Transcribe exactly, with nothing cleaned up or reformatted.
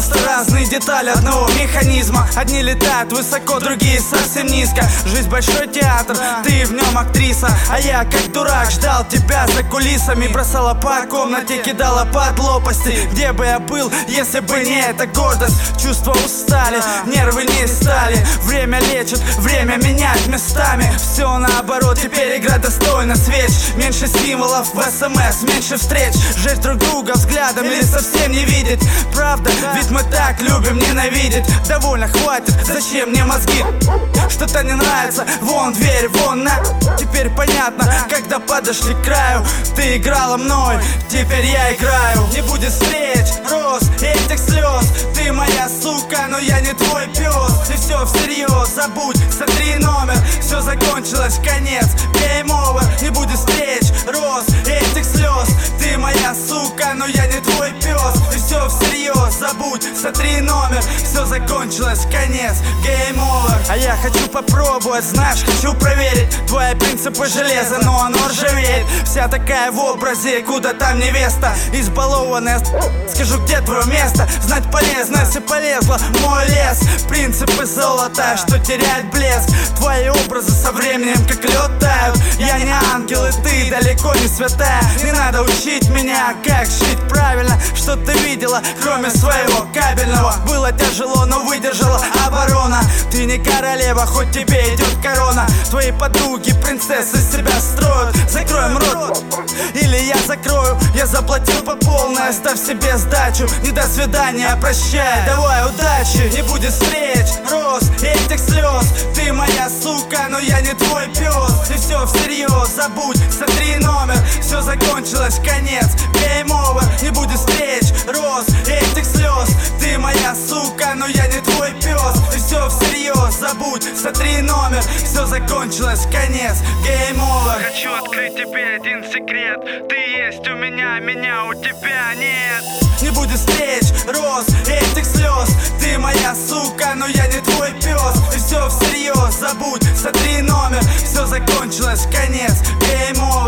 просто разные детали одного механизма. Одни летают высоко, другие совсем низко. Жизнь большой театр, ты в нем актриса. А я как дурак ждал тебя за кулисами. Бросала по комнате, кидала под лопасти. Где бы я был, если бы не эта гордость? Чувства устали, нервы не стали. Время лечит, время меняет местами. Все наоборот, теперь игра достойна свеч. Меньше символов в смс, меньше встреч. Жечь друг друга взглядом или совсем не видеть. Правда, ведь мы так любим ненавидеть. Довольно, хватит, зачем мне мозги? Что-то не нравится, вон дверь, вон на. Теперь понятно, когда подошли к краю. Ты играла мной, теперь я играю. Не будет встреч, роз, этих слез. Ты моя сука, но я не твой пес. И все всерьез, забудь, сотри номер. Все закончилось, конец, game over. Не будет встреч, роз, этих слез. Ты моя сука, но я не твой пес. И все всерьез, забудь, сотри номер. Все закончилось, конец, game over. А я хочу попробовать, знаешь, хочу проверить твои принципы железа, но оно ржавеет. Вся такая в образе, куда там невеста избалованная. Скажу, где твое место? Знать полезно, если полезла в мой лес. Принципы золота, что теряет блеск. Твои образы со временем как лед тают. Я не ангел, и ты далеко не святая. Не надо учить меня, как жить правильно. Что ты видела, кроме своего кабельного? Было тяжело, но выдержала оборона. Ты не королева, хоть тебе идет корона. Твои подруги, принцессы себя строят. Закроем рот, или я закрою. Я заплатил по полной, оставь себе сдачу. Не до свидания, прощай, давай удачи. Не будет встреч, роз, этих слез. Ты моя сука, но я не твой пес. И все всерьез, забудь, сотри номер. Все закончилось, конец, game over. Не будет встреч, роз, этих слез. Ты моя сука, но я не твой пес. И все всерьез, забудь, сотри номер. Все закончилось, конец, game over. Хочу открыть тебе один секрет. Ты есть у меня, меня у тебя нет. Не будет встреч, роз, этих слез. Ты моя сука, но я не твой пес. И все всерьез, забудь, сотри номер. Все закончилось, конец, game over.